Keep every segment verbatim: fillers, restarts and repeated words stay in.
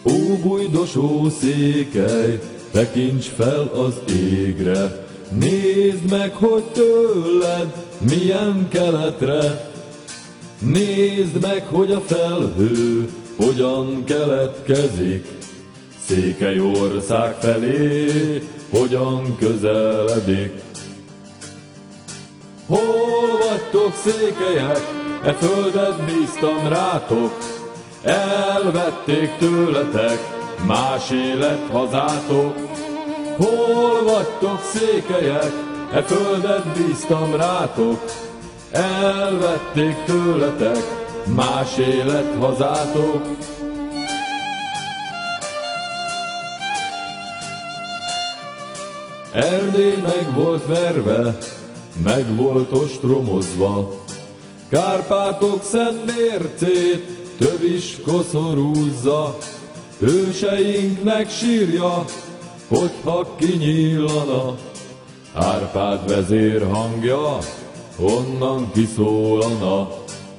Ó, bujdosó székely, tekints fel az égre, nézd meg, hogy tőled milyen keletre. Nézd meg, hogy a felhő hogyan keletkezik, Székelyország felé hogyan közeledik. Hol vagytok, székelyek? E földet bíztam rátok, elvették tőletek más élet hazátok. Hol vagytok, székelyek? E földet bíztam rátok, elvették tőletek más élet hazátok. Erdély meg volt verve, meg volt ostromozva, Kárpátok szent mércét tövis koszorúzza. Őseinknek sírja, hogyha kinyílana, Árpád vezér hangja onnan kiszólana.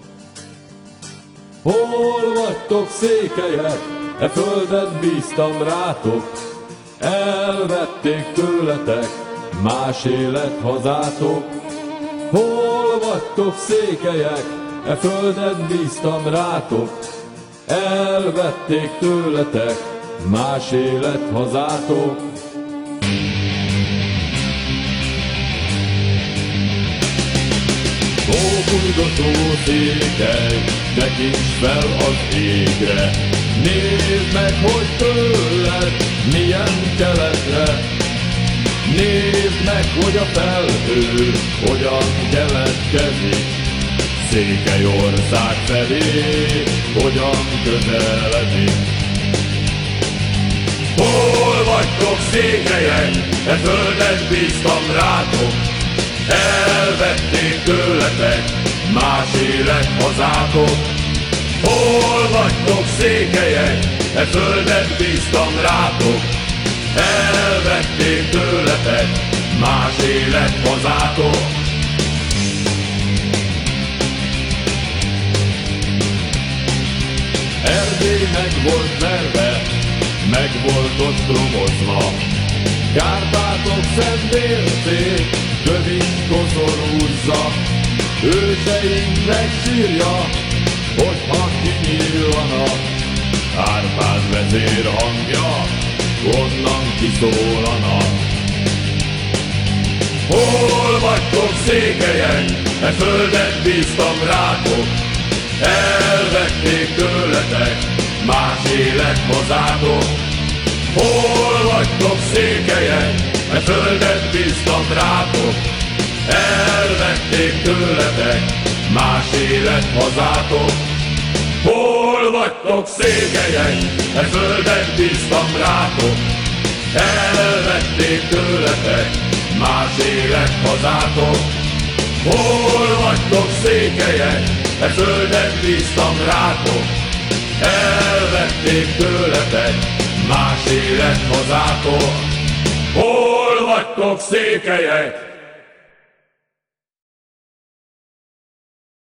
Hol vagytok, székelyek? E földet bíztam rátok, elvették tőletek más élet hazátok. Hol vagytok, székelyek? E földet bíztam rátok, elvették tőletek más élet hazátok. Ó, bujdosó székely, tekints fel az égre, nézd meg, hogy tőled milyen keletre. Nézd meg, hogy a felhő hogyan keletkezik, Székelyország felé hogyan közeledik. Hol vagytok, székelyek? E földet bíztam rátok, elvették tőletek más élet hazátok. Hol vagytok, székelyek? E földet bíztam rátok, elvették tőletek más élet hazátok. Erdély meg volt verve, meg volt ostromozva, Kárpátok szent mércét tövis koszorúzza. Őseinknek sírja, hogyha kinyílana, Árpád vezér hangja onnan kiszólana. Hol vagytok, székelyek? E földet bíztam rátok, elvették tőletek más élet hazátok. Hol vagytok, székelyek? E földet bíztam rátok, elvették tőletek más élet hazátok. Hol vagytok, székelyek? E földet bíztam rátok, elvették tőletek más élet hazátok. Hol vagytok, székelyek? E földet bíztam rátok, elvették tőletek más élet hazátok. Hol vagytok, székelyek?